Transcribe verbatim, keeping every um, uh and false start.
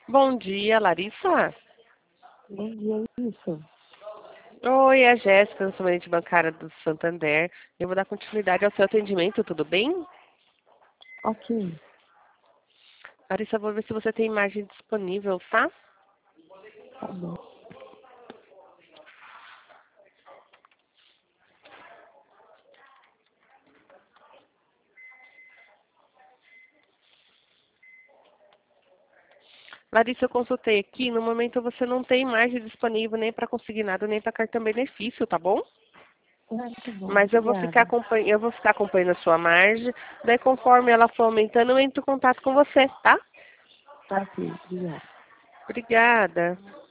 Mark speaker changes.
Speaker 1: Bom dia, Larissa.
Speaker 2: Bom dia, isso.
Speaker 1: Oi, é a Jéssica, correspondente bancária do Santander. Eu vou dar continuidade ao seu atendimento, tudo bem?
Speaker 2: Ok,
Speaker 1: Larissa, vou ver se você tem imagem disponível, tá?
Speaker 2: tá bom.
Speaker 1: Larissa, eu consultei aqui, no momento você não tem imagem disponível nem para consignado, nem para cartão benefício, tá bom?
Speaker 2: Ah, tá bom,
Speaker 1: Mas eu vou ficar
Speaker 2: obrigada.
Speaker 1: acompanhando, eu vou ficar acompanhando a sua margem, daí conforme ela for aumentando, eu entro em contato com você, tá?
Speaker 2: Tá ok, obrigada.
Speaker 1: Obrigada.